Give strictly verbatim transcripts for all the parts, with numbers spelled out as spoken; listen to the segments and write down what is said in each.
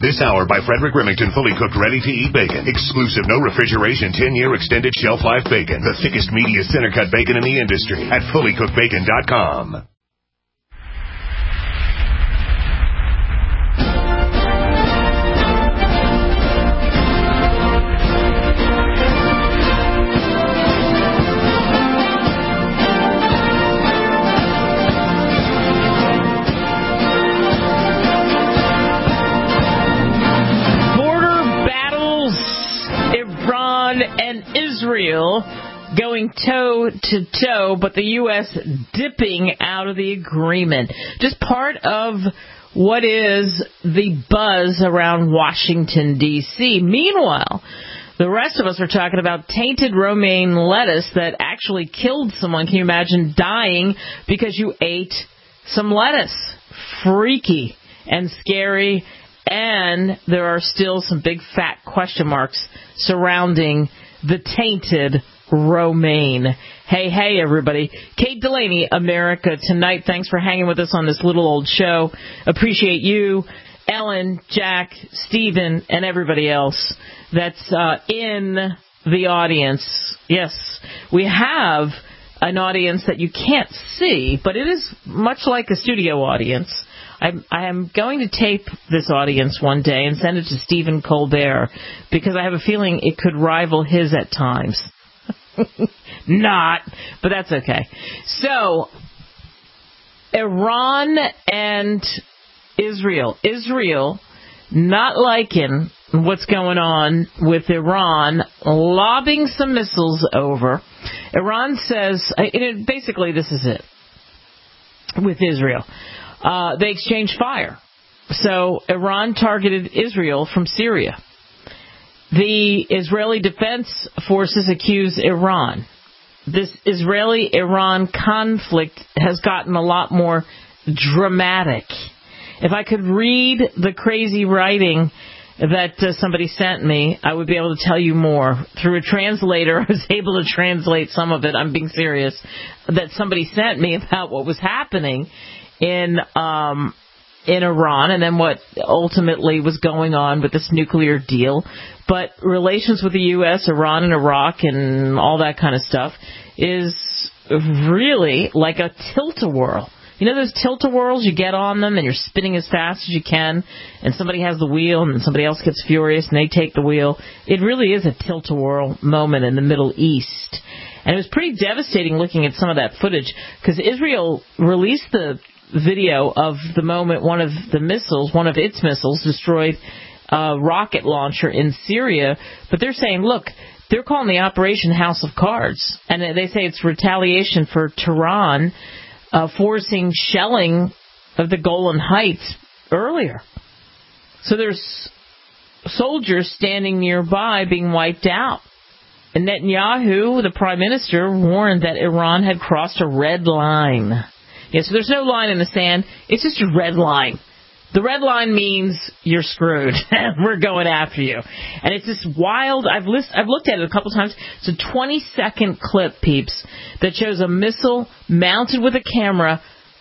This hour by Frederick Remington, fully cooked, ready-to-eat bacon. Exclusive, no refrigeration, ten-year extended shelf life bacon. The thickest, meatiest, center-cut bacon in the industry at fully cooked bacon dot com. Israel going toe to toe, but the U S dipping out of the agreement. Just part of what is the buzz around Washington, D C. Meanwhile, the rest of us are talking about tainted romaine lettuce that actually killed someone. Can you imagine dying because you ate some lettuce? Freaky and scary. And there are still some big fat question marks surrounding the tainted romaine. Hey, hey, everybody. Kate Delaney, America Tonight. Thanks for hanging with us on this little old show. Appreciate you, Ellen, Jack, Stephen, and everybody else that's uh, in the audience. Yes, we have an audience that you can't see, but it is much like a studio audience. I'm, I am going to tape this audience one day and send it to Stephen Colbert because I have a feeling it could rival his at times. Not, but that's okay. So, Iran and Israel. Israel not liking what's going on with Iran, lobbing some missiles over. Iran says, it, basically this is it with Israel. Uh, they exchanged fire. So Iran targeted Israel from Syria. The Israeli Defense Forces accuse Iran. This Israeli-Iran conflict has gotten a lot more dramatic. If I could read the crazy writing that uh, somebody sent me, I would be able to tell you more. Through a translator, I was able to translate some of it. I'm being serious. That somebody sent me about what was happening in um, in Iran, and then what ultimately was going on with this nuclear deal. But relations with the U S, Iran, and Iraq, and all that kind of stuff is really like a tilt-a-whirl. You know those tilt-a-whirls? You get on them, and you're spinning as fast as you can, and somebody has the wheel, and somebody else gets furious, and they take the wheel. It really is a tilt-a-whirl moment in the Middle East. And it was pretty devastating looking at some of that footage, because Israel released the video of the moment one of the missiles, one of its missiles, destroyed a rocket launcher in Syria. But they're saying, look, they're calling the operation House of Cards. And they say it's retaliation for Tehran uh, forcing shelling of the Golan Heights earlier. So there's soldiers standing nearby being wiped out. And Netanyahu, the prime minister, warned that Iran had crossed a red line. Yeah, so there's no line in the sand. It's just a red line. The red line means you're screwed. We're going after you. And it's this wild, I've, list, I've looked at it a couple times. It's a twenty-second clip, peeps, that shows a missile mounted with a camera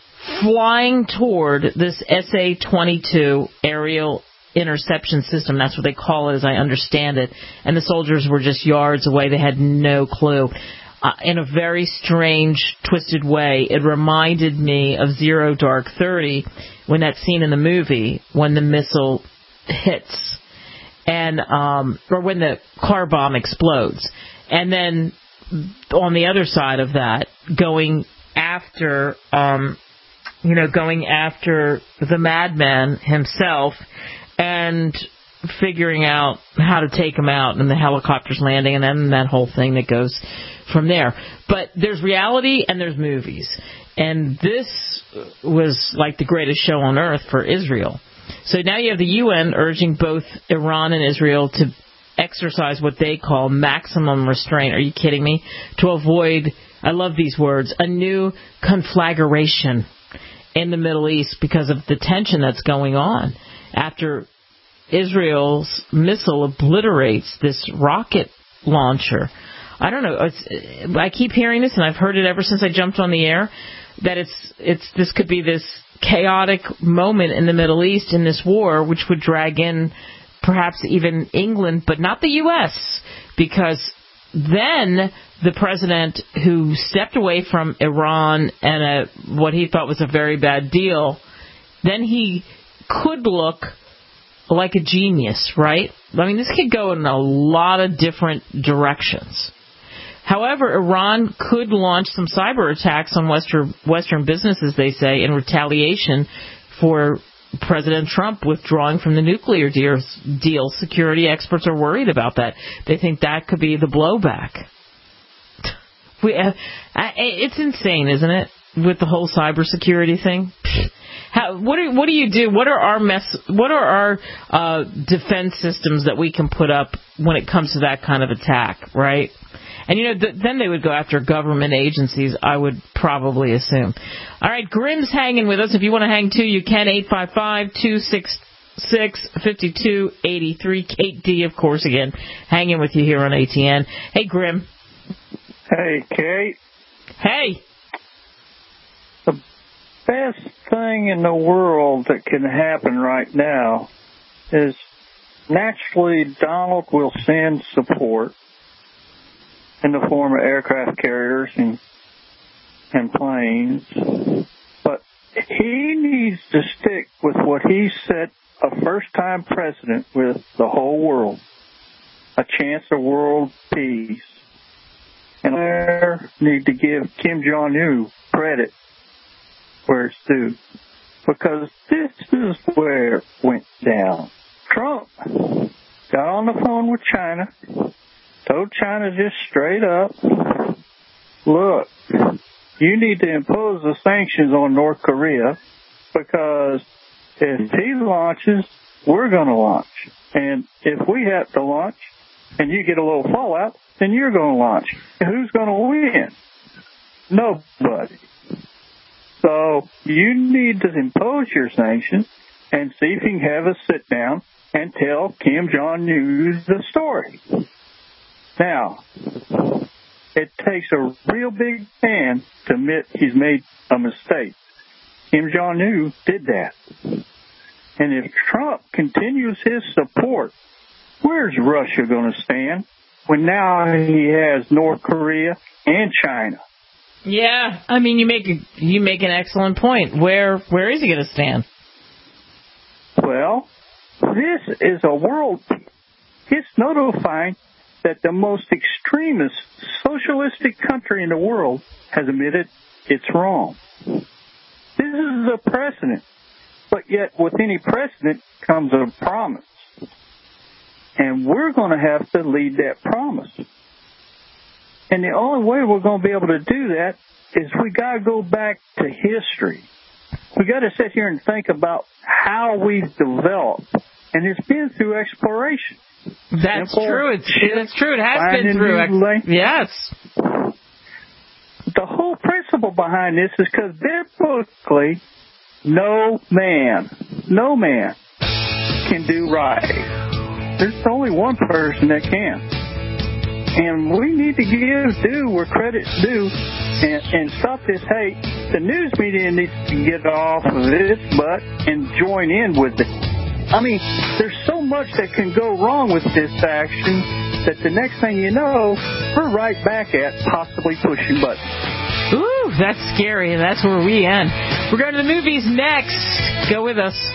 flying toward this S A twenty-two aerial interception system. That's what they call it, as I understand it. And the soldiers were just yards away. They had no clue. Uh, in a very strange, twisted way, it reminded me of Zero Dark Thirty, when that scene in the movie, when the missile hits, and um, or when the car bomb explodes. And then on the other side of that, going after, um, you know, going after the madman himself, and figuring out how to take him out, and the helicopters landing, and then that whole thing that goes from there. But there's reality and there's movies. And this was like the greatest show on earth for Israel. So now you have the U N urging both Iran and Israel to exercise what they call maximum restraint. Are you kidding me? To avoid, I love these words, a new conflagration in the Middle East because of the tension that's going on after Israel's missile obliterates this rocket launcher. I don't know. It's, I keep hearing this, and I've heard it ever since I jumped on the air, that it's it's this could be this chaotic moment in the Middle East in this war, which would drag in perhaps even England, but not the U S, because then the president who stepped away from Iran and a, what he thought was a very bad deal, then he could look like a genius, right? I mean, this could go in a lot of different directions. However, Iran could launch some cyber attacks on Western, Western businesses, they say, in retaliation for President Trump withdrawing from the nuclear deal. Security experts are worried about that. They think that could be the blowback. We, uh, it's insane, isn't it, with the whole cybersecurity thing? How, what do what do you do? What are our mess? What are our uh, defense systems that we can put up when it comes to that kind of attack, right? And, you know, th- then they would go after government agencies, I would probably assume. All right, Grim's hanging with us. If you want to hang, too, you can. eight five five, two six six, five two eight three. Kate D, of course, again, hanging with you here on A T N. Hey, Grim. Hey, Kate. Hey. The best thing in the world that can happen right now is naturally Donald will send support in the form of aircraft carriers and and planes. But he needs to stick with what he set a first-time precedent with the whole world, a chance of world peace. And I need to give Kim Jong-un credit where it's due, because this is where it went down. Trump got on the phone with China, told China just straight up, look, you need to impose the sanctions on North Korea, because if he launches, we're going to launch. And if we have to launch and you get a little fallout, then you're going to launch. And who's going to win? Nobody. So you need to impose your sanctions and see if you can have a sit down and tell Kim Jong-un the story. Now, it takes a real big man to admit he's made a mistake. Kim Jong-un did that. And if Trump continues his support, where's Russia going to stand when now he has North Korea and China? Yeah, I mean, you make a, you make an excellent point. Where where is he going to stand? Well, this is a world. It's notifying that the most extremist socialistic country in the world has admitted it's wrong. This is a precedent, but yet with any precedent comes a promise. And we're going to have to lead that promise. And the only way we're going to be able to do that is we got to go back to history. We got to sit here and think about how we've developed, and it's been through exploration. That's Simple true. It's, ship, it's true. It has been through. Ex- yes. The whole principle behind this is because biblically, no man, no man can do right. There's only one person that can. And we need to give due where credit's due and, and stop this hate. The news media needs to get off of its butt and join in with it. I mean, there's so much that can go wrong with this action that the next thing you know, we're right back at possibly pushing buttons. Ooh, that's scary, and that's where we end. We're going to the movies next. Go with us.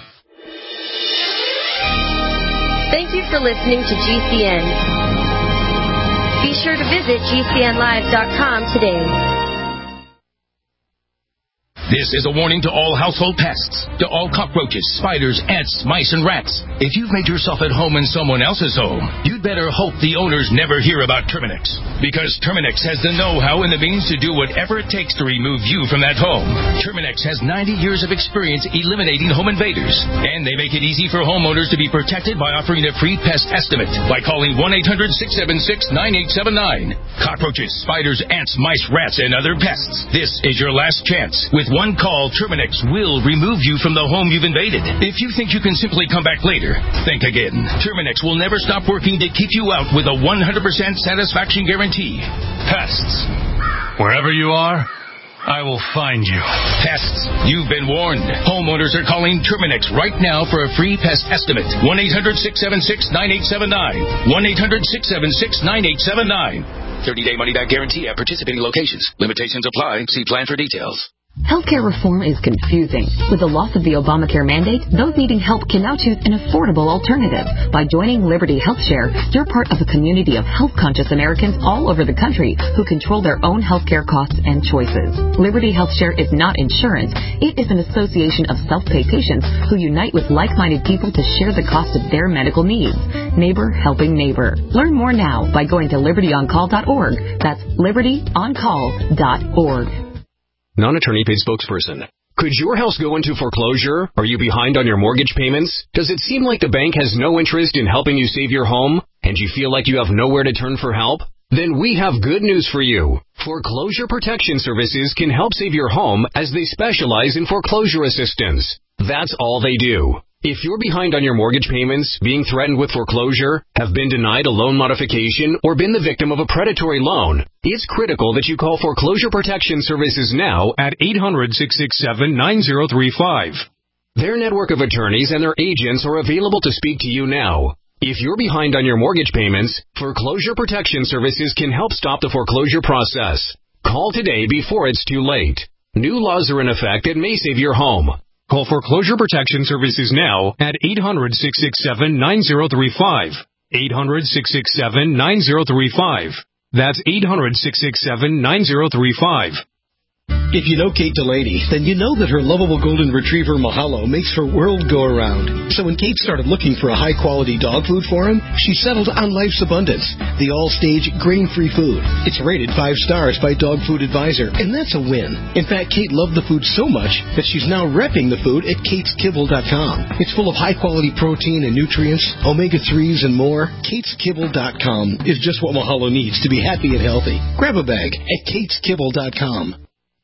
Thank you for listening to G C N. Be sure to visit G C N live dot com today. This is a warning to all household pests, to all cockroaches, spiders, ants, mice, and rats. If you've made yourself at home in someone else's home, you'd better hope the owners never hear about Terminix. Because Terminix has the know-how and the means to do whatever it takes to remove you from that home. Terminix has ninety years of experience eliminating home invaders. And they make it easy for homeowners to be protected by offering a free pest estimate by calling one eight hundred six seven six nine eight seven nine. Cockroaches, spiders, ants, mice, rats, and other pests. This is your last chance. With one call, Terminix will remove you from the home you've invaded. If you think you can simply come back later, think again. Terminix will never stop working to keep you out with a one hundred percent satisfaction guarantee. Pests. Wherever you are, I will find you. Pests, you've been warned. Homeowners are calling Terminix right now for a free pest estimate. one eight hundred six seven six nine eight seven nine. one eight hundred six seven six nine eight seven nine. thirty-day money-back guarantee at participating locations. Limitations apply. See plan for details. Healthcare reform is confusing. With the loss of the Obamacare mandate, those needing help can now choose an affordable alternative. By joining Liberty HealthShare, you're part of a community of health-conscious Americans all over the country who control their own healthcare costs and choices. Liberty HealthShare is not insurance. It is an association of self-pay patients who unite with like-minded people to share the cost of their medical needs. Neighbor helping neighbor. Learn more now by going to liberty on call dot org. That's liberty on call dot org. Non-attorney paid spokesperson. Could your house go into foreclosure? Are you behind on your mortgage payments? Does it seem like the bank has no interest in helping you save your home? And you feel like you have nowhere to turn for help? Then we have good news for you. Foreclosure Protection Services can help save your home as they specialize in foreclosure assistance. That's all they do. If you're behind on your mortgage payments, being threatened with foreclosure, have been denied a loan modification, or been the victim of a predatory loan, it's critical that you call Foreclosure Protection Services now at eight hundred, six six seven, nine zero three five. Their network of attorneys and their agents are available to speak to you now. If you're behind on your mortgage payments, Foreclosure Protection Services can help stop the foreclosure process. Call today before it's too late. New laws are in effect that may save your home. Call Foreclosure Protection Services now at eight hundred, six six seven, nine zero three five. eight hundred, six six seven, nine zero three five. That's eight hundred, six six seven, nine zero three five. If you know Kate Delaney, then you know that her lovable golden retriever Mahalo makes her world go around. So when Kate started looking for a high-quality dog food for him, she settled on Life's Abundance, the all-stage grain-free food. It's rated five stars by Dog Food Advisor, and that's a win. In fact, Kate loved the food so much that she's now repping the food at kates kibble dot com. It's full of high-quality protein and nutrients, omega threes, and more. kates kibble dot com is just what Mahalo needs to be happy and healthy. Grab a bag at kates kibble dot com.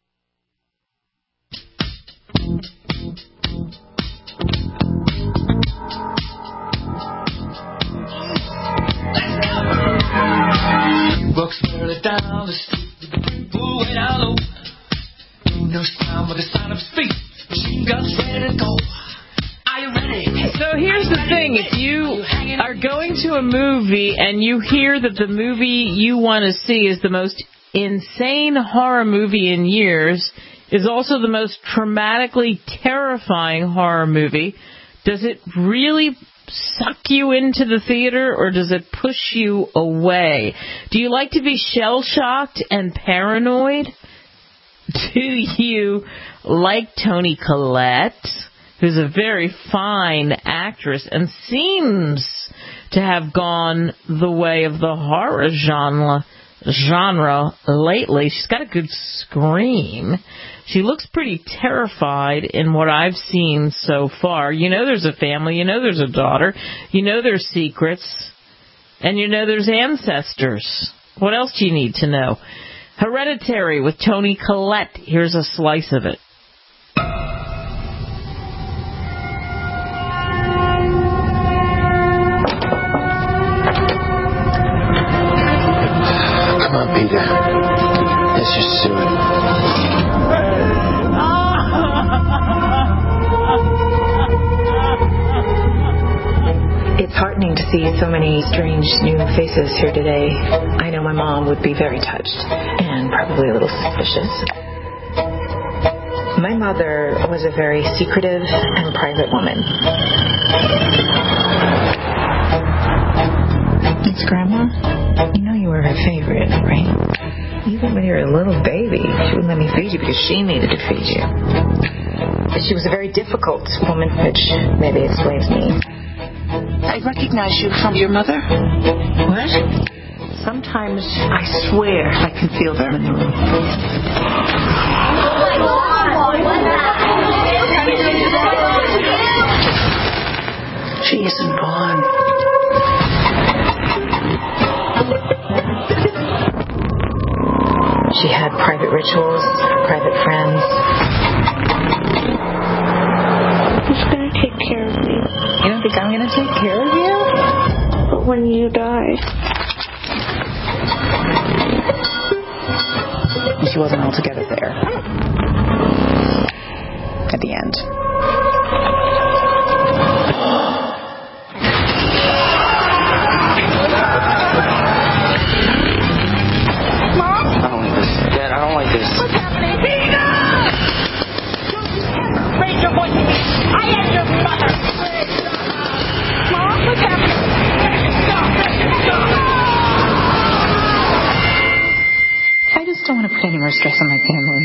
Walks early down the street, ooh, way down low. No sound but the sound of speed. Machine guns ready to go. Are you ready? So here's the thing: if you are going to a movie and you hear that the movie you want to see is the most insane horror movie in years, is also the most traumatically terrifying horror movie, does it really suck you into the theater, or does it push you away? Do you like to be shell-shocked and paranoid? Do you like Toni Collette, who's a very fine actress and seems to have gone the way of the horror genre genre lately? She's got a good scream. She looks pretty terrified in what I've seen so far. You know there's a family, you know there's a daughter, you know there's secrets, and you know there's ancestors. What else do you need to know? Hereditary with Toni Collette. Here's a slice of it. Come on, Peter. Let's just do it. It's heartening to see so many strange new faces here today. I know my mom would be very touched and probably a little suspicious. My mother was a very secretive and private woman. It's Grandma. You know you were her favorite, right? Even when you were a little baby, she wouldn't let me feed you because she needed to feed you. She was a very difficult woman, which maybe explains me. I recognize you from your mother. What? Sometimes I swear I can feel them in the room. She isn't born. She had private rituals, private friends. Who's going to take care of me? You don't think I'm going to take care of you? But when you die... she wasn't altogether there at the end. I don't like this. Dad, I don't like this. What's happening? Tina! Don't you ever raise your voice at me. I am your mother. Mom, what's happening? Stop! Stop! I just don't want to put any more stress on my family.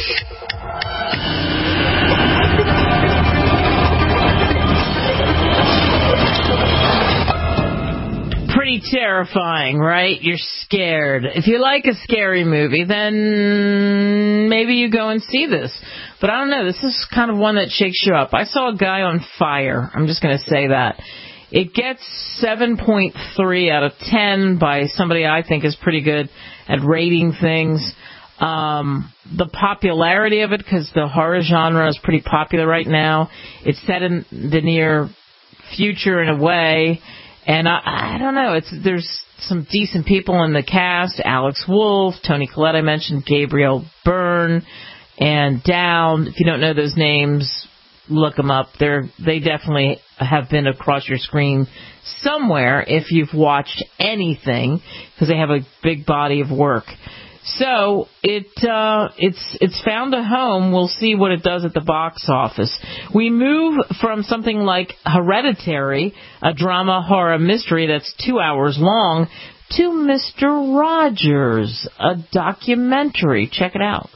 Pretty terrifying, right? You're scared. If you like a scary movie, then maybe you go and see this. But I don't know. This is kind of one that shakes you up. I saw a guy on fire. I'm just going to say that. It gets seven point three out of ten by somebody I think is pretty good at rating things. Um, the popularity of it, because the horror genre is pretty popular right now. It's set in the near future in a way. And I, I don't know, it's there's some decent people in the cast. Alex Wolff, Toni Collette I mentioned, Gabriel Byrne, and Down. If you don't know those names, look them up. They're, they definitely have been across your screen somewhere if you've watched anything, because they have a big body of work. So it uh, it's it's found a home. We'll see what it does at the box office. We move from something like Hereditary, a drama horror mystery that's two hours long, to Mister Rogers, a documentary. Check it out.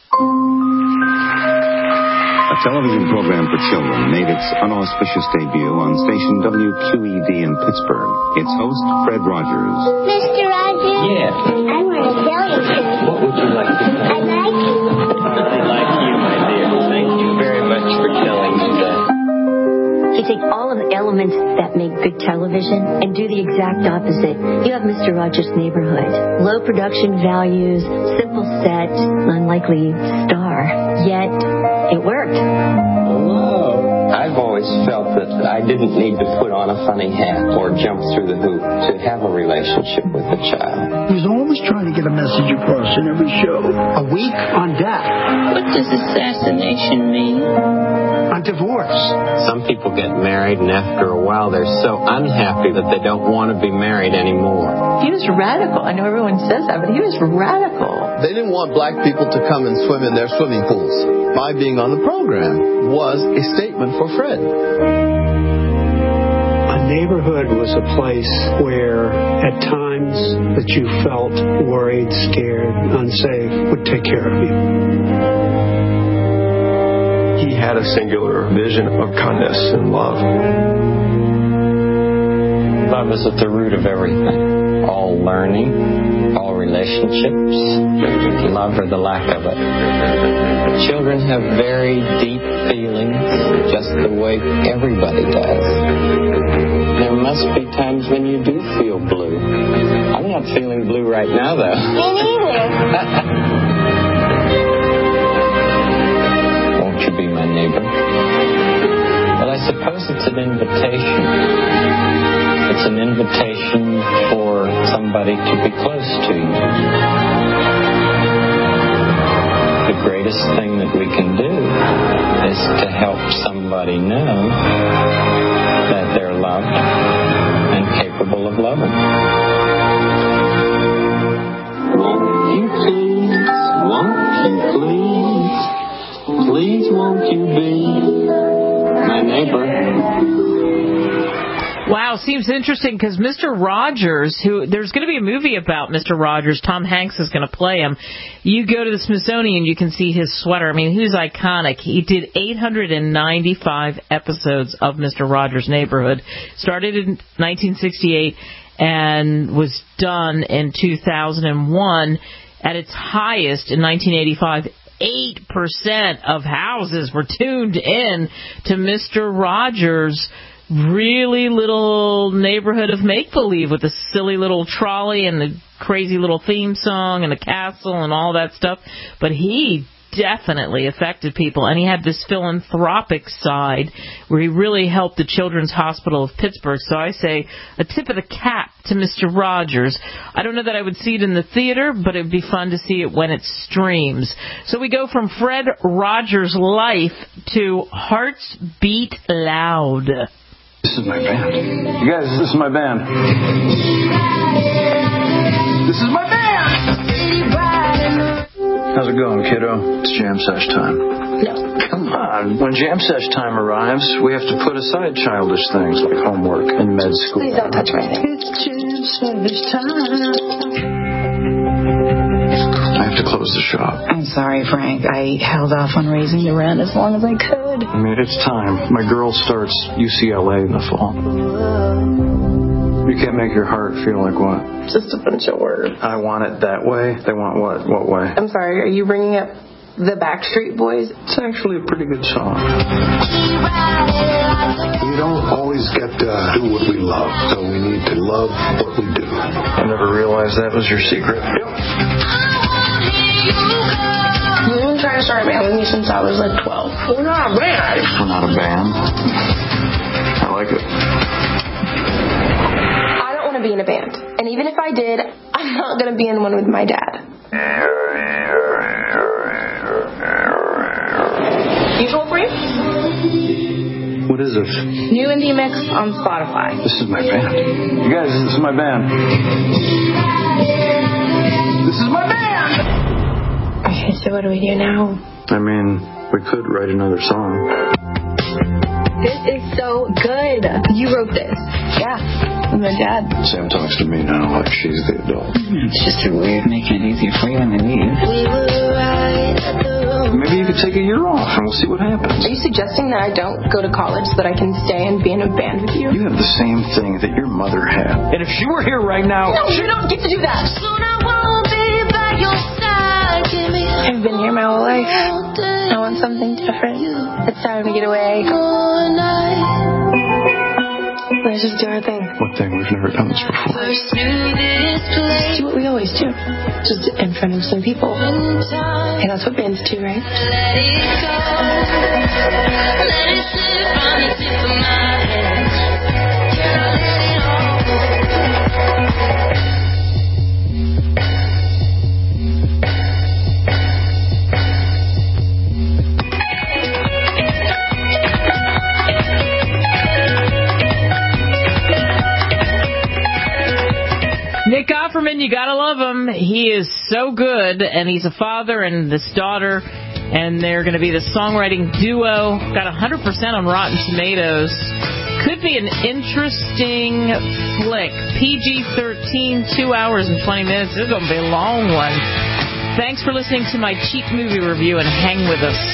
A television program for children made its unauspicious debut on station W Q E D in Pittsburgh. Its host, Fred Rogers. Mister Rogers? Yeah. I want to tell you something. What would you like to say? I like you. I really like you, my dear. Thank you very much for telling me that. You take all of the elements that make good television and do the exact opposite. You have Mister Rogers' Neighborhood. Low production values, simple set, unlikely star. Yet, it worked. Hello. I've always felt that I didn't need to put on a funny hat or jump through the hoop to have a relationship with a child. He's always trying to get a message across in every show. A week on death. What does assassination mean? On divorce. Some people get married, and after a while they're so unhappy that they don't want to be married anymore. He was radical. I know everyone says that, but he was radical. They didn't want black people to come and swim in their swimming pools. My being on the program was a statement for Fred. A neighborhood was a place where at times that you felt worried, scared, unsafe would take care of you. He had a singular vision of kindness and love. Love is at the root of everything. All learning, all relationships, love or the lack of it. Children have very deep feelings, just the way everybody does. There must be times when you do feel blue. I'm not feeling blue right now, though. Me neither. Won't you be my neighbor? Well, I suppose it's an invitation. It's an invitation for somebody to be close to you. The greatest thing that we can do is to help somebody know that they're loved and capable of loving. Won't you please, won't you please, please won't you be my neighbor? Wow, seems interesting because Mister Rogers, who there's going to be a movie about Mister Rogers. Tom Hanks is going to play him. You go to the Smithsonian, you can see his sweater. I mean, he was iconic. He did eight hundred ninety-five episodes of Mister Rogers' Neighborhood. Started in nineteen sixty-eight and was done in two thousand one. At its highest in nineteen eighty-five, eight percent of houses were tuned in to Mister Rogers' really little neighborhood of make-believe with the silly little trolley and the crazy little theme song and the castle and all that stuff. But he definitely affected people, and he had this philanthropic side where he really helped the Children's Hospital of Pittsburgh. So I say a tip of the cap to Mister Rogers. I don't know that I would see it in the theater, but it would be fun to see it when it streams. So we go from Fred Rogers' life to Hearts Beat Loud. This is my band. You guys, this is my band. This is my band! How's it going, kiddo? It's jam sesh time. No. Come on. When jam sesh time arrives, we have to put aside childish things like homework and med school. Please don't touch my thing. It's jam sesh time. I have to close the shop. I'm sorry, Frank. I held off on raising the rent as long as I could. I mean, it's time. My girl starts U C L A in the fall. You can't make your heart feel like what? Just a bunch of words. I want it that way. They want what? What way? I'm sorry. Are you bringing up the Backstreet Boys? It's actually a pretty good song. We don't always get to do what we love, so we need to love what we do. I never realized that was your secret. Yep. You've been trying to start a band with me since I was like twelve. We're not a band. We're not a band. I like it. I don't want to be in a band. And even if I did, I'm not going to be in one with my dad. Usual Free? What is it? New Indie Mix on Spotify. This is my band. You guys, this is my band. This is my band! Okay, so what do we do now? I mean, we could write another song. This is so good. You wrote this. Yeah. With my dad. Sam talks to me now like she's the adult. It's just a way of making it easier for you when they leave. Maybe you could take a year off and we'll see what happens. Are you suggesting that I don't go to college so that I can stay and be in a band with you? You have the same thing that your mother had. And if she were here right now... No, you don't get to do that. I've been here my whole life. I want something different. It's time to get away. Let's just do our thing. What thing? We've never done this before. Do what we always do. Just in front of some people. And that's what bands do, right? Let it go. Let it slip from the tip of my head. Girl, let it all go. Nick Offerman, you gotta love him. He is so good, and he's a father and this daughter, and they're going to be the songwriting duo. Got one hundred percent on Rotten Tomatoes. Could be an interesting flick. P G thirteen, two hours and twenty minutes. This is going to be a long one. Thanks for listening to my cheap movie review, and hang with us.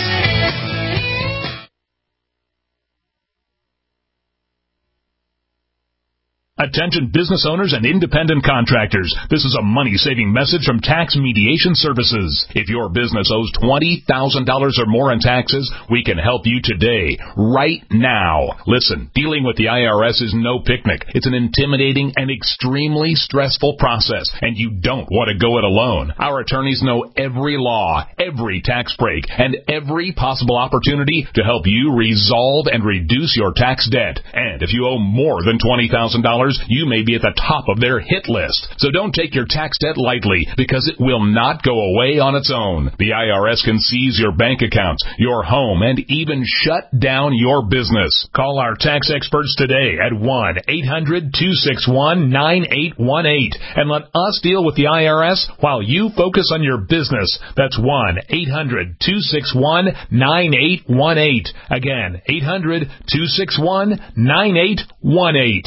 Attention business owners and independent contractors. This is a money-saving message from Tax Mediation Services. If your business owes twenty thousand dollars or more in taxes, we can help you today, right now. Listen, dealing with the I R S is no picnic. It's an intimidating and extremely stressful process, and you don't want to go it alone. Our attorneys know every law, every tax break, and every possible opportunity to help you resolve and reduce your tax debt. And if you owe more than twenty thousand dollars, you may be at the top of their hit list. So don't take your tax debt lightly, because it will not go away on its own. The I R S can seize your bank accounts, your home, and even shut down your business. Call our tax experts today at one eight hundred two six one nine eight one eight and let us deal with the I R S while you focus on your business. That's one eight hundred two six one nine eight one eight. Again, eight hundred two six one nine eight one eight.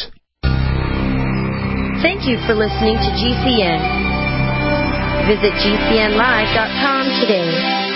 Thank you for listening to G C N. Visit G C N live dot com today.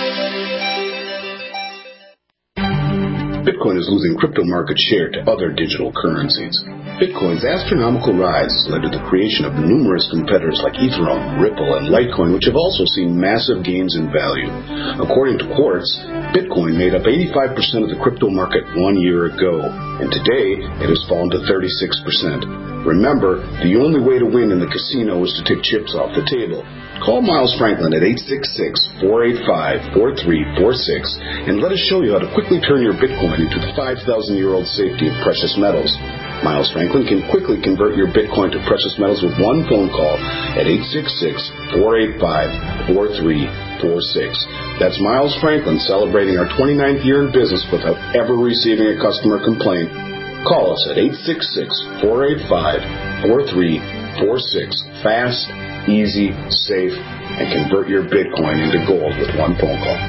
Bitcoin is losing crypto market share to other digital currencies. Bitcoin's astronomical rise has led to the creation of numerous competitors like Ethereum, Ripple, and Litecoin, which have also seen massive gains in value. According to Quartz, Bitcoin made up eighty-five percent of the crypto market one year ago, and today it has fallen to thirty-six percent. Remember, the only way to win in the casino is to take chips off the table. Call Miles Franklin at eight six six, four eight five, four three four six and let us show you how to quickly turn your Bitcoin into the five thousand year old safety of precious metals. Miles Franklin can quickly convert your Bitcoin to precious metals with one phone call at eight six six, four eight five, four three four six. That's Miles Franklin celebrating our twenty-ninth year in business without ever receiving a customer complaint. Call us at eight six six, four eight five, four three four six. Fast, easy, safe, and convert your Bitcoin into gold with one phone call.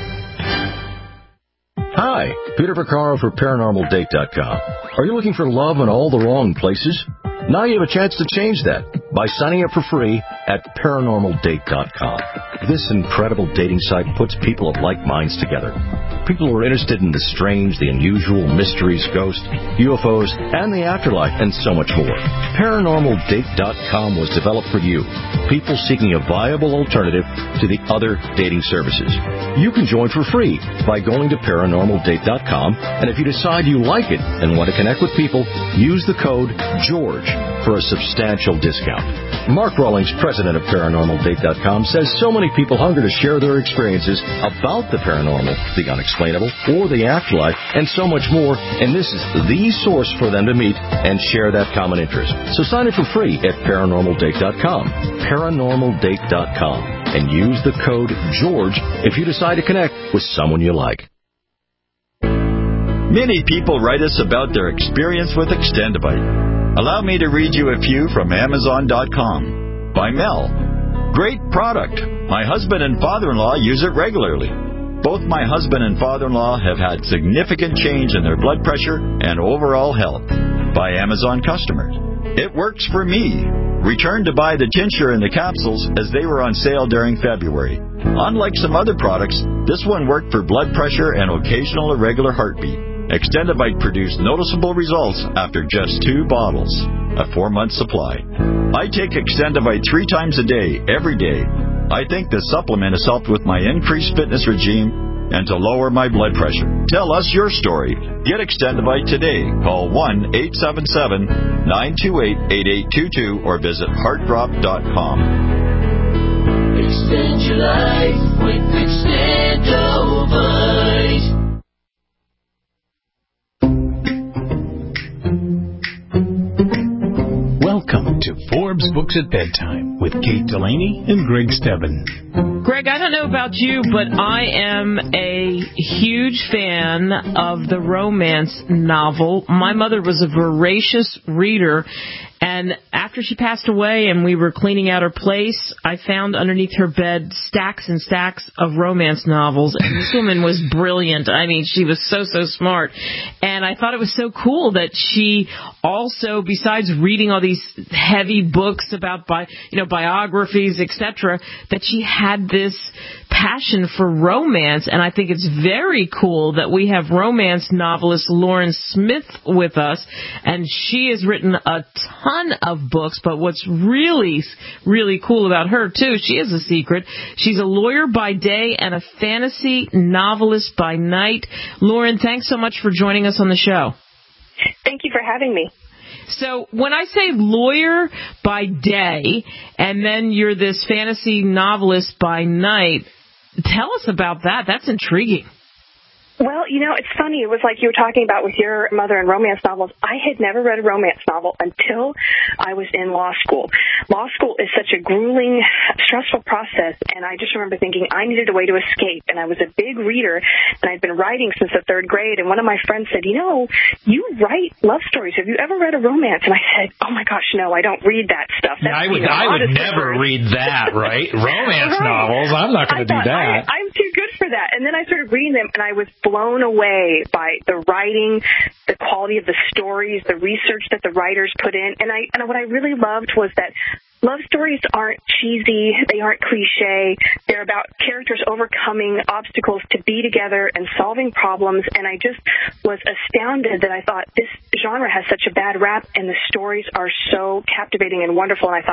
Hi, Peter Vaccaro for Paranormal Date dot com. Are you looking for love in all the wrong places? Now you have a chance to change that by signing up for free at Paranormal Date dot com. This incredible dating site puts people of like minds together. People who are interested in the strange, the unusual, mysteries, ghosts, U F Os, and the afterlife, and so much more. Paranormal Date dot com was developed for you, people seeking a viable alternative to the other dating services. You can join for free by going to Paranormal Date dot com, and if you decide you like it and want to connect with people, use the code GEORGE for a substantial discount. Mark Rawlings, president of Paranormal Date dot com, says so many people hunger to share their experiences about the paranormal, the unexplainable, or the afterlife, and so much more, and this is the source for them to meet and share that common interest. So sign up for free at Paranormal Date dot com, Paranormal Date dot com, and use the code GEORGE if you decide to connect with someone you like. Many people write us about their experience with Extendivite. Allow me to read you a few from Amazon dot com. By Mel. Great product. My husband and father-in-law use it regularly. Both my husband and father-in-law have had significant change in their blood pressure and overall health. By Amazon customers. It works for me. Returned to buy the tincture and the capsules as they were on sale during February. Unlike some other products, this one worked for blood pressure and occasional irregular heartbeat. Extendivite produced noticeable results after just two bottles, a four-month supply. I take Extendivite three times a day, every day. I think the supplement has helped with my increased fitness regime and to lower my blood pressure. Tell us your story. Get Extendivite today. Call one eight seven seven, nine two eight, eight eight two two or visit heart drop dot com. Extend your life with Extendivite. Welcome to Forbes Books at Bedtime with Kate Delaney and Greg Stebbin. Greg, I don't know about you, but I am a huge fan of the romance novel. My mother was a voracious reader, and after she passed away and we were cleaning out her place, I found underneath her bed stacks and stacks of romance novels, and this woman was brilliant. I mean, she was so, so smart. And I thought it was so cool that she also, besides reading all these heavy books about bi- you know, biographies, et cetera, that she had this passion for romance. And I think it's very cool that we have romance novelist Lauren Smith with us, and she has written a ton of books, but what's really, really cool about her, too, she has a secret. She's a lawyer by day and a fantasy novelist by night. Lauren, thanks so much for joining us on the show. Thank you for having me. So when I say lawyer by day and then you're this fantasy novelist by night, tell us about that. That's intriguing. Well, you know, it's funny. It was like you were talking about with your mother and romance novels. I had never read a romance novel until I was in law school. Law school is such a grueling, stressful process, and I just remember thinking I needed a way to escape, and I was a big reader, and I'd been writing since the third grade, and one of my friends said, you know, you write love stories. Have you ever read a romance? And I said, oh, my gosh, no, I don't read that stuff. That's, yeah, I would, you know, I would never read that, right? Romance right. novels, I'm not going to do that. I, I'm too good for that. And then I started reading them, and I was blown away by the writing, the quality of the stories, the research that the writers put in. And I and what I really loved was that love stories aren't cheesy, they aren't cliche. They're about characters overcoming obstacles to be together and solving problems. And I just was astounded that I thought this genre has such a bad rap and the stories are so captivating and wonderful. And I thought,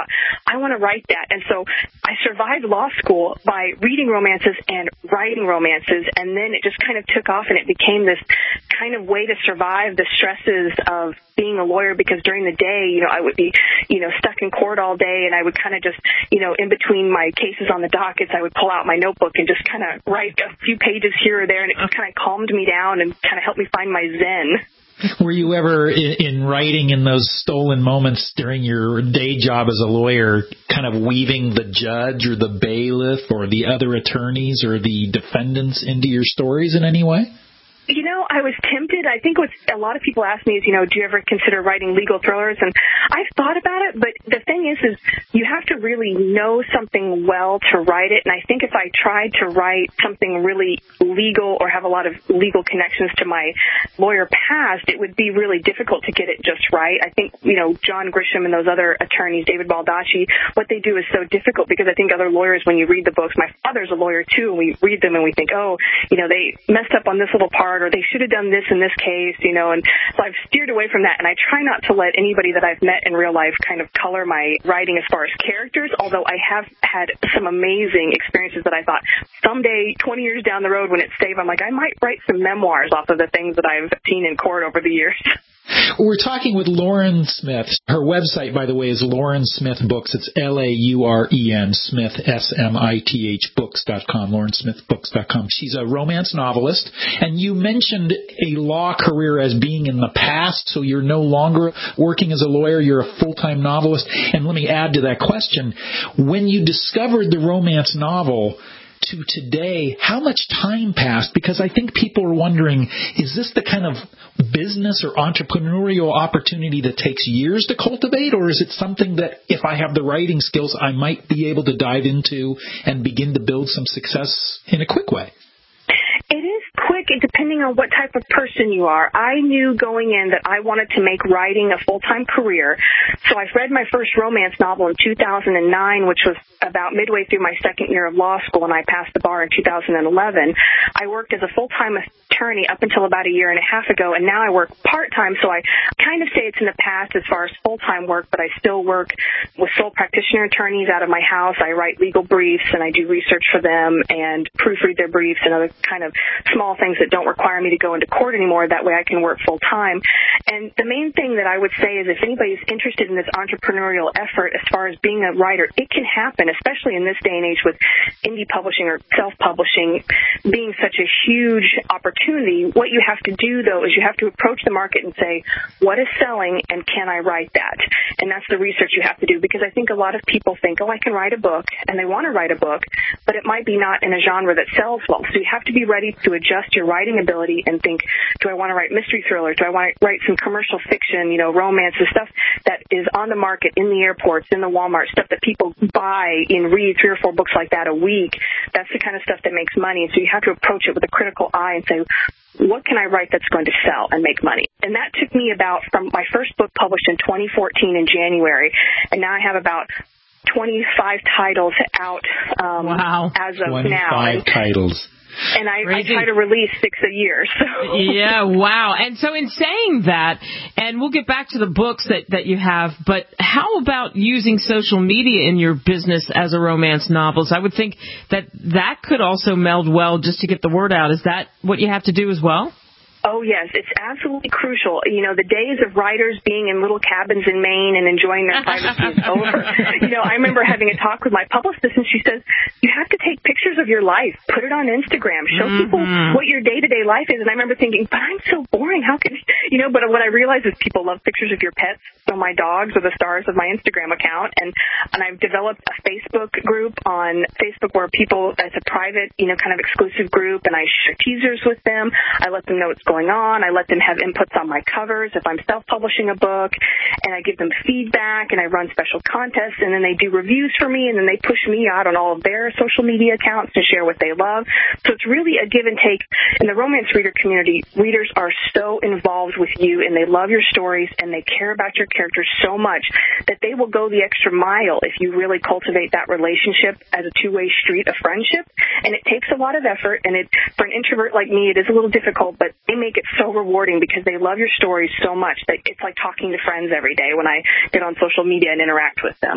I want to write that. And so I survived law school by reading romances and writing romances, and then it just kind of took off, and it became this kind of way to survive the stresses of being a lawyer, because during the day, you know, I would be, you know, stuck in court all day, and I would kind of just, you know, in between my cases on the dockets, I would pull out my notebook and just kind of write a few pages here or there, and it just kind of calmed me down and kind of helped me find my zen. Were you ever, in, in writing in those stolen moments during your day job as a lawyer, kind of weaving the judge or the bailiff or the other attorneys or the defendants into your stories in any way? You know, I was tempted. I think what a lot of people ask me is, you know, do you ever consider writing legal thrillers? And I've thought about it, but the thing is, is you have to really know something well to write it. And I think if I tried to write something really legal or have a lot of legal connections to my lawyer past, it would be really difficult to get it just right. I think, you know, John Grisham and those other attorneys, David Baldacci, what they do is so difficult, because I think other lawyers, when you read the books, my father's a lawyer too, and we read them and we think, oh, you know, they messed up on this little part, or they should have done this in this case, you know, and so I've steered away from that, and I try not to let anybody that I've met in real life kind of color my writing as far as characters, although I have had some amazing experiences that I thought someday, twenty years down the road when it's safe, I'm like, I might write some memoirs off of the things that I've seen in court over the years. We're talking with Lauren Smith. Her website, by the way, is Lauren Smith Books. It's L A U R E N, Smith, S M I T H, books dot com, lauren smith books dot com. She's a romance novelist, and you mentioned a law career as being in the past, so you're no longer working as a lawyer, you're a full-time novelist. And let me add to that question. When you discovered the romance novel to today, how much time passed? Because I think people are wondering, is this the kind of business or entrepreneurial opportunity that takes years to cultivate, or is it something that if I have the writing skills, I might be able to dive into and begin to build some success in a quick way? It is quick, depending on what type of person you are. I knew going in that I wanted to make writing a full-time career. So I read my first romance novel in two thousand nine, which was about midway through my second year of law school, and I passed the bar in two thousand eleven. I worked as a full-time attorney up until about a year and a half ago, and now I work part-time, so I kind of say it's in the past as far as full-time work, but I still work with sole practitioner attorneys out of my house. I write legal briefs, and I do research for them and proofread their briefs and other kind of small things that don't require me to go into court anymore. That way I can work full-time. And the main thing that I would say is if anybody's interested in this entrepreneurial effort as far as being a writer, it can happen, especially in this day and age with indie publishing or self-publishing being such a huge opportunity. What you have to do, though, is you have to approach the market and say, what is selling and can I write that? And that's the research you have to do, because I think a lot of people think, oh, I can write a book, and they want to write a book, but it might be not in a genre that sells well. So you have to be ready to adjust your writing ability and think, do I want to write mystery thrillers? Do I want to write some commercial fiction, you know, romance, the stuff that is on the market, in the airports, in the Walmart, stuff that people buy and read three or four books like that a week? That's the kind of stuff that makes money. So you have to approach it with a critical eye and say, what can I write that's going to sell and make money? And that took me about, from my first book published in twenty fourteen in January, and now I have about twenty-five titles out um, wow. as of twenty-five now. twenty-five titles. And I, I try to release six a year. So. Yeah, wow. And so in saying that, and we'll get back to the books that, that you have, but how about using social media in your business as a romance novelist? I would think that that could also meld well just to get the word out. Is that what you have to do as well? Oh, yes. It's absolutely crucial. You know, the days of writers being in little cabins in Maine and enjoying their privacy is over. You know, I remember having a talk with my publicist, and she says, you have to take pictures of your life, put it on Instagram, show mm-hmm. people what your day-to-day life is. And I remember thinking, but I'm so boring. How can, you know, but what I realized is people love pictures of your pets. So my dogs are the stars of my Instagram account. And, and I've developed a Facebook group on Facebook where people, it's a private, you know, kind of exclusive group, and I share teasers with them. I let them know what's going on. I let them have inputs on my covers if I'm self-publishing a book, and I give them feedback, and I run special contests, and then they do reviews for me, and then they push me out on all of their social media accounts to share what they love. So it's really a give and take. In the romance reader community, readers are so involved with you, and they love your stories, and they care about your characters so much that they will go the extra mile if you really cultivate that relationship as a two-way street of friendship. And it takes a lot of effort, and it, for an introvert like me, it is a little difficult, but they make it so rewarding because they love your stories so much that it's like talking to friends every day when I get on social media and interact with them.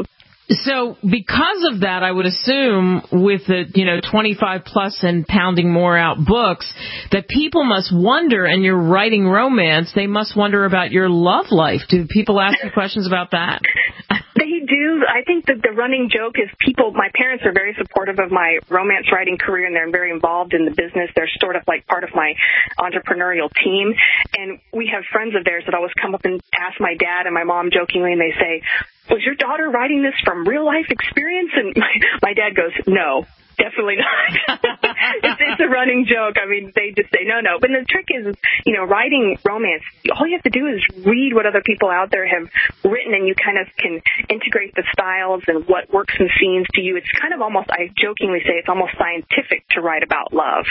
So because of that, I would assume with the, you know, twenty-five plus and pounding more out books, that people must wonder, and you're writing romance, they must wonder about your love life. Do people ask you questions about that? They do. I think that the running joke is people, my parents are very supportive of my romance writing career, and they're very involved in the business. They're sort of like part of my entrepreneurial team. And we have friends of theirs that always come up and ask my dad and my mom jokingly, and they say, was your daughter writing this from real life experience? And my, my dad goes, no. Definitely not. it's, it's a running joke. I mean, they just say no, no. But the trick is, you know, writing romance, all you have to do is read what other people out there have written, and you kind of can integrate the styles and what works in scenes to you. It's kind of almost, I jokingly say, it's almost scientific to write about love.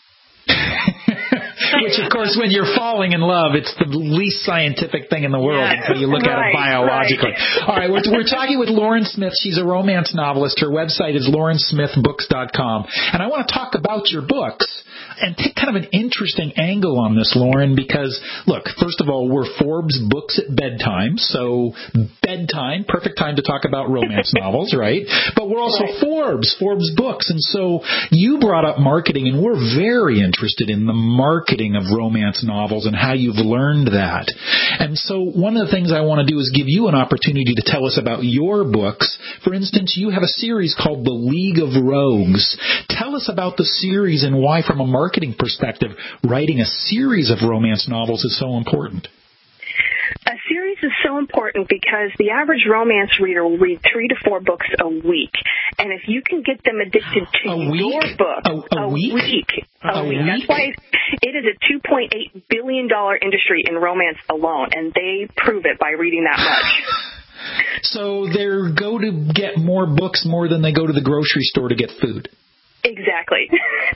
Which, of course, when you're falling in love, it's the least scientific thing in the world yeah. until you look right, at it biologically. Right. All right, we're, we're talking with Lauren Smith. She's a romance novelist. Her website is lauren smith books dot com. And I want to talk about your books and take kind of an interesting angle on this, Lauren, because, look, first of all, we're Forbes Books at Bedtime, so bedtime, perfect time to talk about romance novels, right? But we're also right. Forbes, Forbes Books, and so you brought up marketing, and we're very interested in the marketing of romance novels and how you've learned that. And so one of the things I want to do is give you an opportunity to tell us about your books. For instance, you have a series called The League of Rogues. Tell us about the series and why, from a marketing perspective, writing a series of romance novels is so important. A series is so important because the average romance reader will read three to four books a week. And if you can get them addicted to a your week? book, a, a, a week? week, a, a week. week. That's why it is a two point eight billion dollars industry in romance alone, and they prove it by reading that much. So they go to get more books more than they go to the grocery store to get food. Exactly.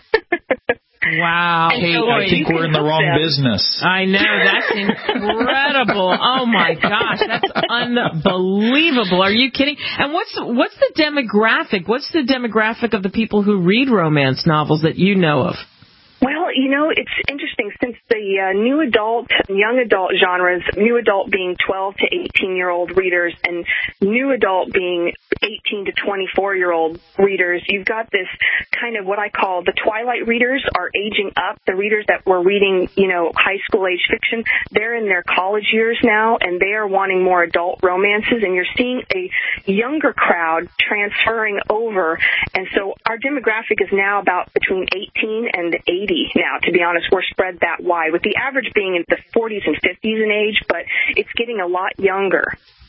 Wow. Hey, so, I think we're in the wrong them. business. I know. That's incredible. Oh, my gosh. That's unbelievable. Are you kidding? And what's what's the demographic? What's the demographic of the people who read romance novels that you know of? Well, you know, it's interesting since the uh, new adult, young adult genres, new adult being twelve to eighteen-year-old readers and new adult being eighteen to twenty-four-year-old readers, you've got this kind of what I call the twilight readers are aging up. The readers that were reading, you know, high school age fiction, they're in their college years now, and they are wanting more adult romances, and you're seeing a younger crowd transferring over. And so our demographic is now about between eighteen and eighty now, to be honest. We're spread that wide, with the average being in the forties and fifties in age, but it's getting a lot younger.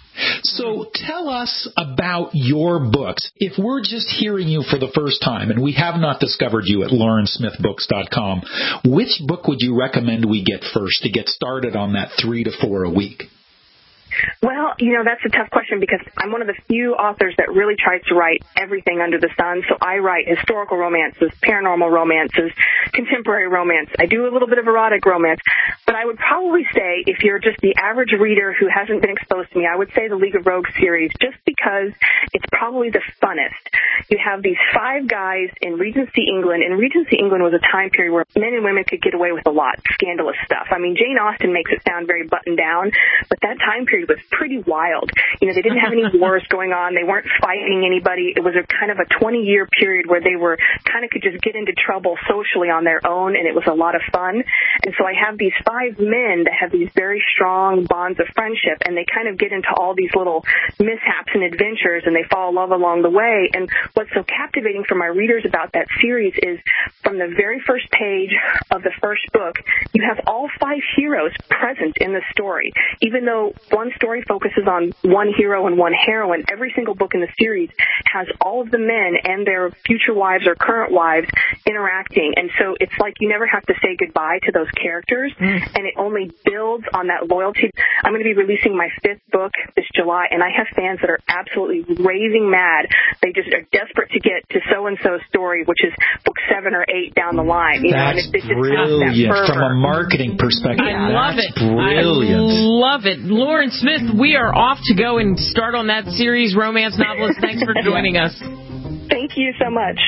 So tell us about your books. If we're just hearing you for the first time and we have not discovered you at lauren smith books dot com, which book would you recommend we get first to get started on that three to four a week? Well, you know, that's a tough question because I'm one of the few authors that really tries to write everything under the sun. So I write historical romances, paranormal romances, contemporary romance. I do a little bit of erotic romance. But I would probably say if you're just the average reader who hasn't been exposed to me, I would say the League of Rogues series, just because it's probably the funnest. You have these five guys in Regency England, and Regency England was a time period where men and women could get away with a lot, scandalous stuff. I mean, Jane Austen makes it sound very buttoned down, but that time period was pretty wild. You know, they didn't have any wars going on. They weren't fighting anybody. It was a kind of a twenty-year period where they were kind of could just get into trouble socially on their own, and it was a lot of fun. And so I have these five men that have these very strong bonds of friendship, and they kind of get into all these little mishaps and adventures, and they fall in love along the way. And what's so captivating for my readers about that series is from the very first page of the first book, you have all five heroes present in the story. Even though one story focuses on one hero and one heroine, every single book in the series has all of the men and their future wives or current wives interacting. And so it's like you never have to say goodbye to those characters, mm. and it only builds on that loyalty. I'm going to be releasing my fifth book this July, and I have fans that are absolutely raving mad. They just are desperate to get to so-and-so's story, which is book seven or eight down the line. You that's know, and it's, it's brilliant. that From a marketing perspective, I love that's it. brilliant. I love it. Lauren Smith, we are off to go and start on that series, Romance Novelist. Thanks for joining us. Thank you so much.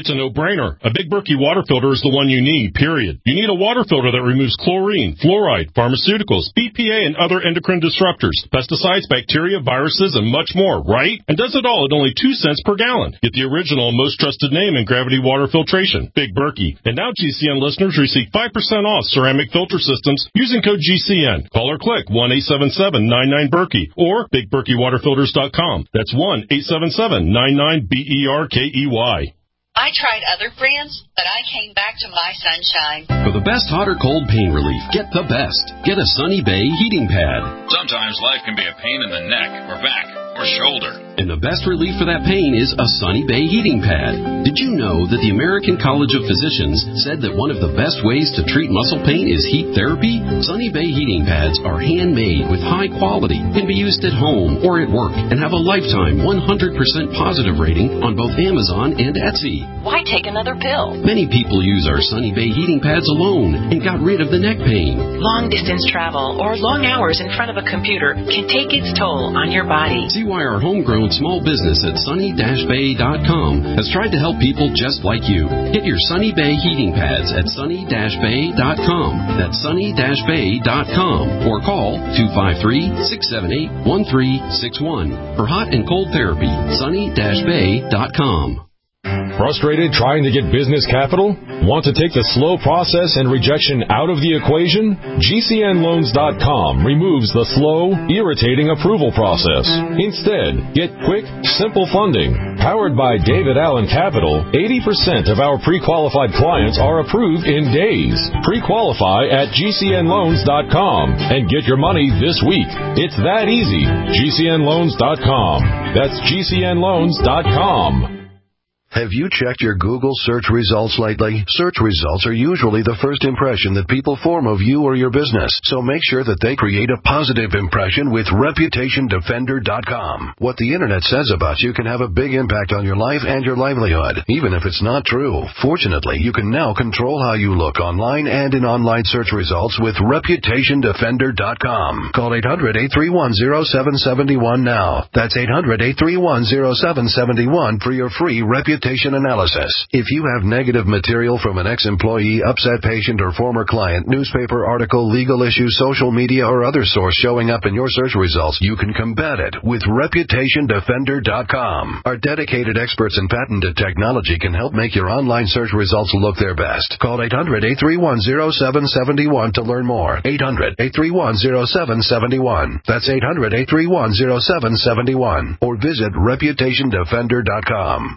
It's a no-brainer. A Big Berkey water filter is the one you need, period. You need a water filter that removes chlorine, fluoride, pharmaceuticals, B P A, and other endocrine disruptors, pesticides, bacteria, viruses, and much more, right? And does it all at only two cents per gallon. Get the original and most trusted name in gravity water filtration, Big Berkey. And now G C N listeners receive five percent off ceramic filter systems using code G C N. Call or click one eight seven seven nine nine Berkey or big berkey water filters dot com. That's one eight seven seven nine nine B E R K E Y. I tried other brands, but I came back to My Sunshine. For the best hot or cold pain relief, get the best. Get a Sunny Bay heating pad. Sometimes life can be a pain in the neck or back or shoulder. And the best relief for that pain is a Sunny Bay heating pad. Did you know that the American College of Physicians said that one of the best ways to treat muscle pain is heat therapy? Sunny Bay heating pads are handmade with high quality, can be used at home or at work, and have a lifetime one hundred percent positive rating on both Amazon and Etsy. Why take another pill? Many people use our Sunny Bay heating pads alone and got rid of the neck pain. Long distance travel or long hours in front of a computer can take its toll on your body. See why our homegrown small business at sunny dash bay dot com has tried to help people just like you. Get your Sunny Bay heating pads at sunny dash bay dot com. That's sunny dash bay dot com or call two five three, six seven eight, one three six one for hot and cold therapy. sunny dash bay dot com. Frustrated trying to get business capital? Want to take the slow process and rejection out of the equation? G C N loans dot com removes the slow, irritating approval process. Instead, get quick, simple funding. Powered by David Allen Capital, eighty percent of our pre-qualified clients are approved in days. Pre-qualify at G C N loans dot com and get your money this week. It's that easy. G C N loans dot com. That's G C N loans dot com. Have you checked your Google search results lately? Search results are usually the first impression that people form of you or your business, so make sure that they create a positive impression with reputation defender dot com. What the Internet says about you can have a big impact on your life and your livelihood, even if it's not true. Fortunately, you can now control how you look online and in online search results with reputation defender dot com. Call eight hundred, eight three one, zero seven seven one now. That's eight hundred, eight three one, zero seven seven one for your free reputation analysis. If you have negative material from an ex-employee, upset patient, or former client, newspaper article, legal issue, social media, or other source showing up in your search results, you can combat it with reputation defender dot com. Our dedicated experts in patented technology can help make your online search results look their best. Call eight hundred, eight three one, zero seven seven one to learn more. eight hundred, eight three one, zero seven seven one. That's eight hundred, eight three one, zero seven seven one. Or visit reputation defender dot com.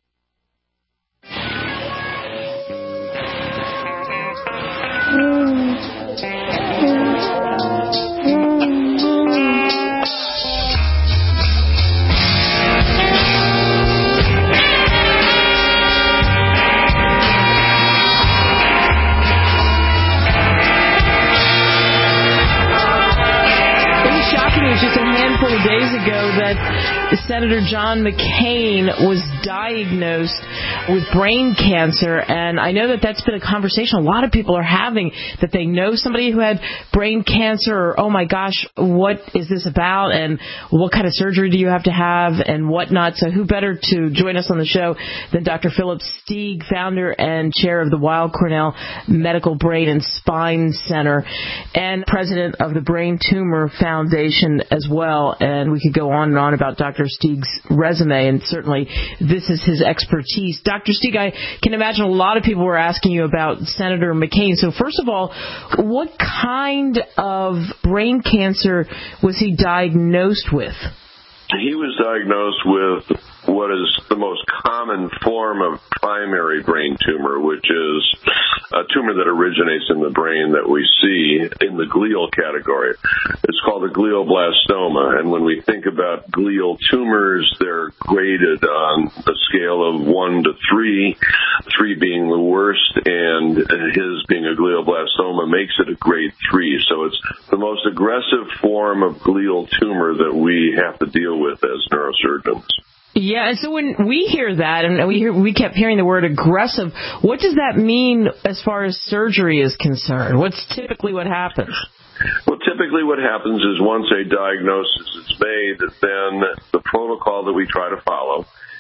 Just a handful of days ago that Senator John McCain was diagnosed with brain cancer, and I know that that's been a conversation a lot of people are having, that they know somebody who had brain cancer, or oh my gosh, what is this about, and what kind of surgery do you have to have, and whatnot. So who better to join us on the show than Doctor Philip Steig, founder and chair of the Weill Cornell Medical Brain and Spine Center, and president of the Brain Tumor Foundation as well. And we could go on and on about Doctor Steig's resume, and certainly this is his expertise. Doctor Steig, I can imagine a lot of people were asking you about Senator McCain. So first of all, what kind of brain cancer was he diagnosed with? He was diagnosed with what is the most common form of primary brain tumor, which is a tumor that originates in the brain that we see in the glial category. It's called a glioblastoma, and when we think about glial tumors, they're graded on a scale of one to three, three being the worst, and his being a glioblastoma makes it a grade three. So it's the most aggressive form of glial tumor that we have to deal with as neurosurgeons. Yeah, and so when we hear that, and we hear, we kept hearing the word aggressive, what does that mean as far as surgery is concerned? What's typically what happens? Well, typically what happens is once a diagnosis is made, then the protocol that we try to follow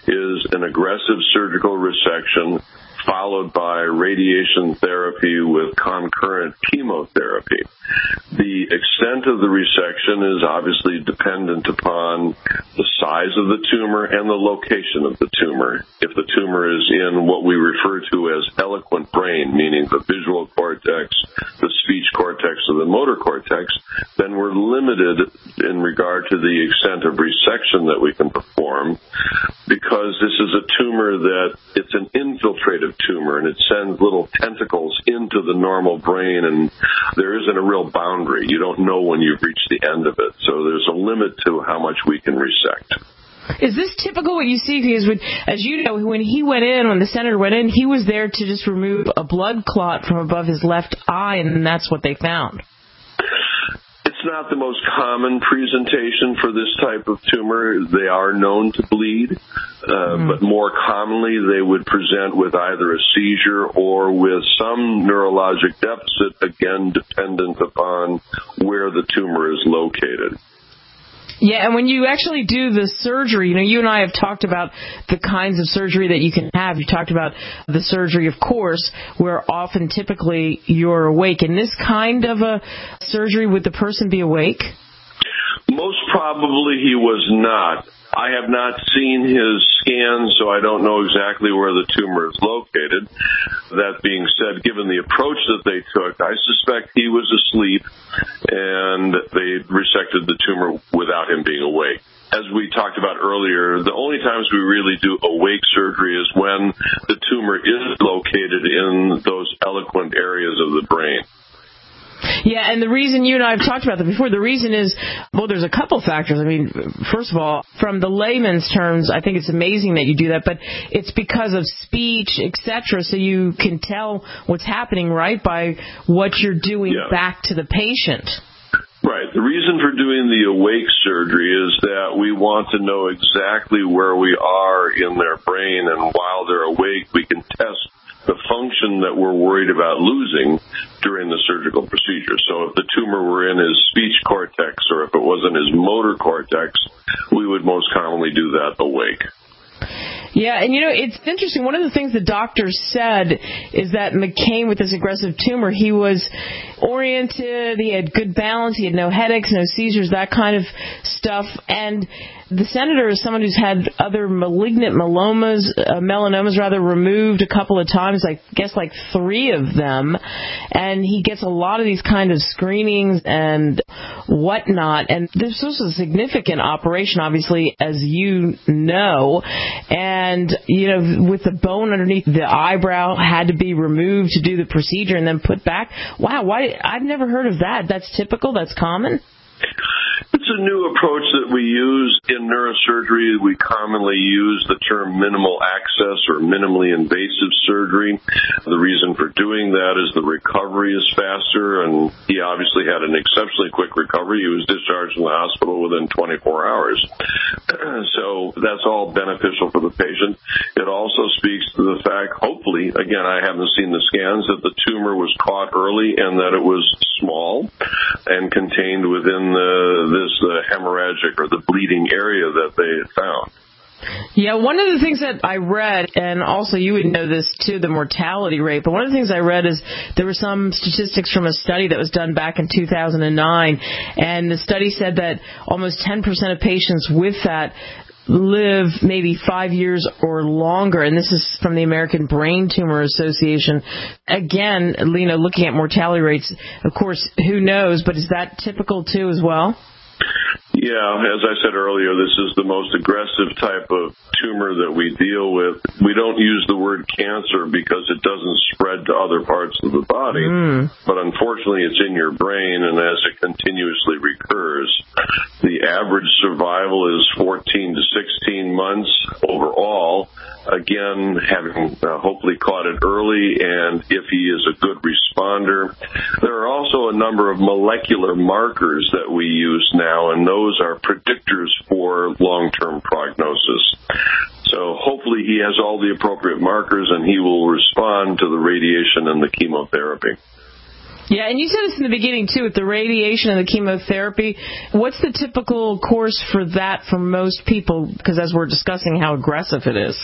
is an aggressive surgical resection followed by radiation therapy with concurrent chemotherapy. The extent of the resection is obviously dependent upon the size of the tumor and the location of the tumor. If the tumor is in what we refer to as eloquent brain, meaning the visual cortex, the speech cortex, or the motor cortex, then we're limited in regard to the extent of resection that we can perform, because this is a tumor that it's an infiltrative tumor, and it sends little tentacles into the normal brain, and there isn't a real boundary. You don't know when you've reached the end of it, so there's a limit to how much we can resect. Is this typical what you see? Because when, as you know, when he went in, when the senator went in, he was there to just remove a blood clot from above his left eye, and that's what they found. It's not the most common presentation for this type of tumor. They are known to bleed, uh, mm. but more commonly they would present with either a seizure or with some neurologic deficit, again dependent upon where the tumor is located. Yeah, and when you actually do the surgery, you know, you and I have talked about the kinds of surgery that you can have. You talked about the surgery, of course, where often typically you're awake. In this kind of a surgery, would the person be awake? Most probably he was not. I have not seen his scans, so I don't know exactly where the tumor is located. That being said, given the approach that they took, I suspect he was asleep and they resected the tumor without him being awake. As we talked about earlier, the only times we really do awake surgery is when the tumor is located in those eloquent areas of the brain. Yeah, and the reason you and I have talked about that before, the reason is, well, there's a couple factors. I mean, first of all, from the layman's terms, I think it's amazing that you do that, but it's because of speech, et cetera, so you can tell what's happening, right, by what you're doing yeah. back to the patient. Right. The reason for doing the awake surgery is that we want to know exactly where we are in their brain, and while they're awake, we can test the function that we're worried about losing during the surgical procedure. So if the tumor were in his speech cortex or if it was in his motor cortex, we would most commonly do that awake. Yeah, and you know, it's interesting. One of the things the doctor said is that McCain, with this aggressive tumor, he was oriented, he had good balance, he had no headaches, no seizures, that kind of stuff. And the senator is someone who's had other malignant melanomas, uh, melanomas rather, removed a couple of times, I guess like three of them. And he gets a lot of these kind of screenings and whatnot. And this was a significant operation, obviously, as you know. And, you know, with the bone underneath the eyebrow had to be removed to do the procedure and then put back. Wow, why? I've never heard of that. That's typical? That's common? It's a new approach that we use in neurosurgery. We commonly use the term minimal access or minimally invasive surgery. The reason for doing that is the recovery is faster, and he obviously had an exceptionally quick recovery. He was discharged from the hospital within twenty-four hours. So that's all beneficial for the patient. It also speaks to the fact, hopefully, again, I haven't seen the scans, that the tumor was caught early and that it was small and contained within the, this uh, hemorrhagic or the bleeding area that they had found. Yeah, one of the things that I read, and also you would know this too, the mortality rate, but one of the things I read is there were some statistics from a study that was done back in two thousand nine, and the study said that almost ten percent of patients with that live maybe five years or longer, and this is from the American Brain Tumor Association. Again, Lena, looking at mortality rates, of course, who knows, but is that typical too as well? Yeah, as I said earlier, this is the most aggressive type of tumor that we deal with. We don't use the word cancer because it doesn't spread to other parts of the body, mm. but unfortunately it's in your brain, and as it continuously recurs, the average survival is fourteen to sixteen months overall. Again, having uh, hopefully caught it early, and if he is a good responder. There are also a number of molecular markers that we use now, and those are predictors for long-term prognosis. So hopefully he has all the appropriate markers, and he will respond to the radiation and the chemotherapy. Yeah, and you said this in the beginning, too, with the radiation and the chemotherapy. What's the typical course for that for most people? Because as we're discussing how aggressive it is.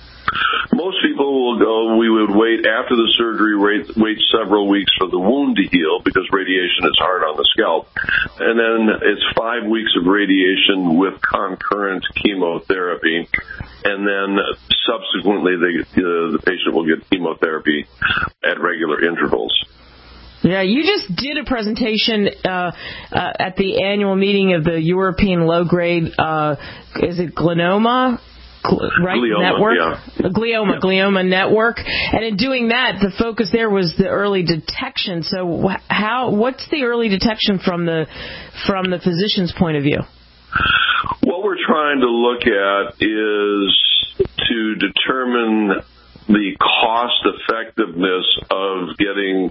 Most people will go, we would wait after the surgery, wait, wait several weeks for the wound to heal because radiation is hard on the scalp. And then it's five weeks of radiation with concurrent chemotherapy. And then subsequently the, uh, the patient will get chemotherapy at regular intervals. Yeah, you just did a presentation uh, uh, at the annual meeting of the European low-grade, uh, is it glioma? Right, glioma, network, yeah. glioma, yeah. glioma network, and in doing that, the focus there was the early detection. So, how? What's the early detection from the from the physician's point of view? What we're trying to look at is to determine the cost effectiveness of getting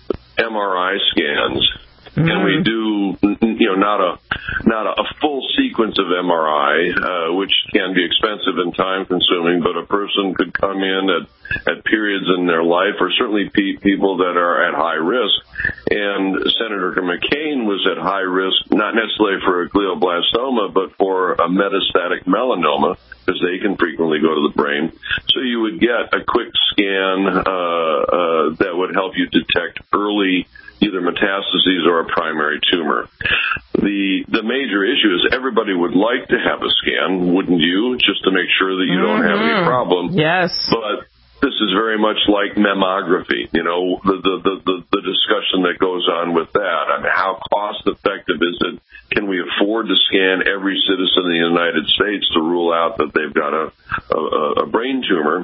M R I scans. Mm-hmm. And we do, you know, not a not a, a full sequence of M R I, uh, which can be expensive and time consuming. But a person could come in at, at periods in their life, or certainly pe- people that are at high risk. And Senator McCain was at high risk, not necessarily for a glioblastoma, but for a metastatic melanoma, because they can frequently go to the brain. So you would get a quick scan uh, uh, that would help you detect early either metastases or a primary tumor. The the major issue is everybody would like to have a scan, wouldn't you, just to make sure that you mm-hmm. don't have any problem. Yes. But this is very much like mammography, you know, the, the, the, the, the discussion that goes on with that. I mean, how cost effective is it? Can we afford to scan every citizen in the United States to rule out that they've got a, a, a brain tumor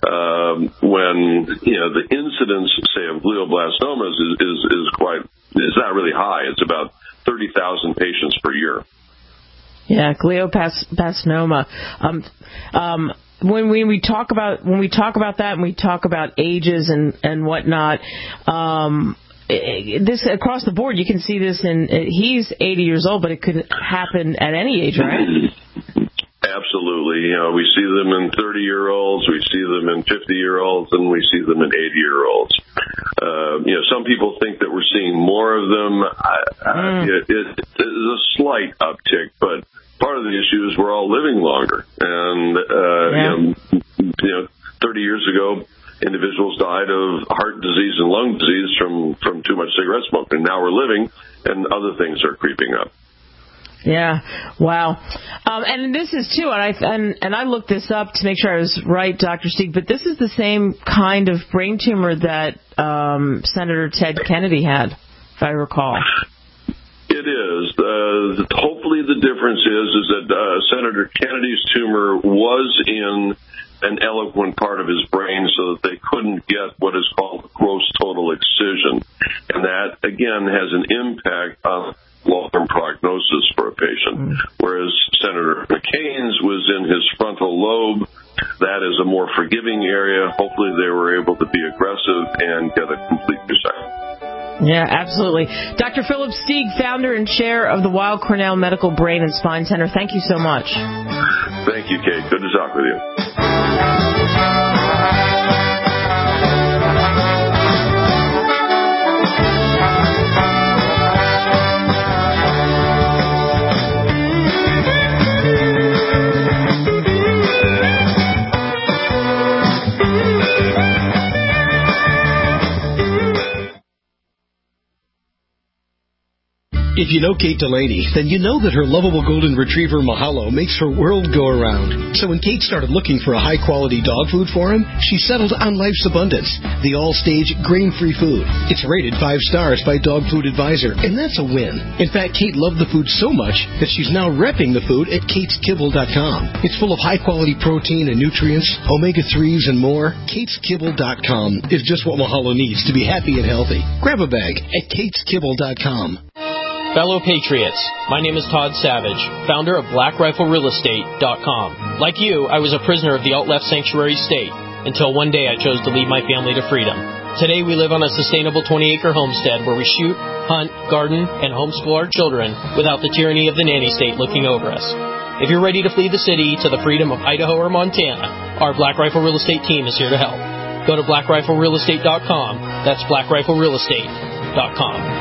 um, when, you know, the incidence, say, of glioblastomas is, is, is quite, it's not really high. It's about thirty thousand patients per year. Yeah, glioblastoma. Um, um, when we, we talk about when we talk about that and we talk about ages and and whatnot, um, this across the board, you can see this in. He's eighty years old, but it could happen at any age, right? Absolutely. You know, we see them in thirty-year-olds, we see them in fifty-year-olds, and we see them in eighty-year-olds. Uh, you know, some people think that we're seeing more of them. I, mm. I, it, it, it's a slight uptick, but part of the issue is we're all living longer. And, uh, yeah. you know, you know, thirty years ago, individuals died of heart disease and lung disease from, from too much cigarette smoke. And now we're living, and other things are creeping up. Yeah, wow. Um, and this is, too, and I, and, and I looked this up to make sure I was right, Doctor Stieg, but this is the same kind of brain tumor that um, Senator Ted Kennedy had, if I recall. It is. Uh, hopefully the difference is, is that uh, Senator Kennedy's tumor was in an eloquent part of his brain so that they couldn't get what is called gross total excision. And that, again, has an impact on long-term prognosis for a patient, whereas Senator McCain's was in his frontal lobe. That is a more forgiving area. Hopefully they were able to be aggressive and get a complete resection. Yeah, absolutely. Doctor Philip Stieg, founder and chair of the Weill Cornell Medical Brain and Spine Center, thank you so much. Thank you, Kate. Good to talk with you. If you know Kate Delaney, then you know that her lovable golden retriever Mahalo makes her world go around. So when Kate started looking for a high-quality dog food for him, she settled on Life's Abundance, the all-stage grain-free food. It's rated five stars by Dog Food Advisor, and that's a win. In fact, Kate loved the food so much that she's now repping the food at kates kibble dot com. It's full of high-quality protein and nutrients, omega threes, and more. kates kibble dot com is just what Mahalo needs to be happy and healthy. Grab a bag at kates kibble dot com. Fellow Patriots, my name is Todd Savage, founder of black rifle real estate dot com. Like you, I was a prisoner of the alt-left sanctuary state until one day I chose to lead my family to freedom. Today we live on a sustainable twenty-acre homestead where we shoot, hunt, garden, and homeschool our children without the tyranny of the nanny state looking over us. If you're ready to flee the city to the freedom of Idaho or Montana, our Black Rifle Real Estate team is here to help. Go to black rifle real estate dot com. That's Black Rifle Real Estate dot com.